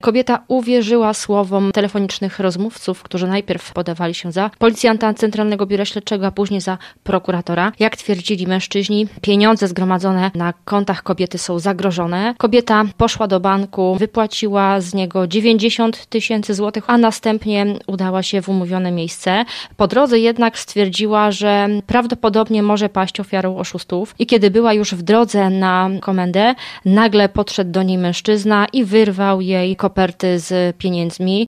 Kobieta uwierzyła słowom telefonicznych rozmówców, którzy najpierw podawali się za policjanta Centralnego Biura Śledczego, a później za prokuratora. Jak twierdzili mężczyźni, pieniądze zgromadzone na kontach kobiety są zagrożone. Kobieta poszła do banku, wypłaciła z niego 90 000 złotych, a następnie udała się w umówione miejsce. Po drodze jednak stwierdziła, że prawdopodobnie może paść ofiarą oszustów i kiedy była już w drodze na komendę, nagle podszedł do niej mężczyzna i wyrwał jej koperty z pieniędzmi.